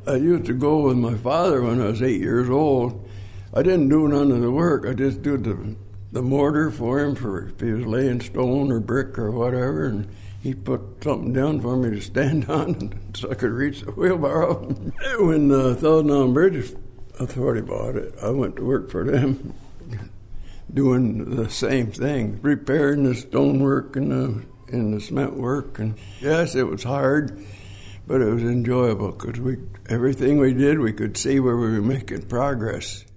I used to go with my father when I was 8 years old. I didn't do none of the work. I just did the mortar for him for if he was laying stone or brick or whatever, and he put something down for me to stand on so I could reach the wheelbarrow. When the Thousand Island Bridge Authority bought it, I went to work for them doing the same thing, repairing the stonework and the cement work. And yes, it was hard, but it was enjoyable because everything we did, we could see where we were making progress.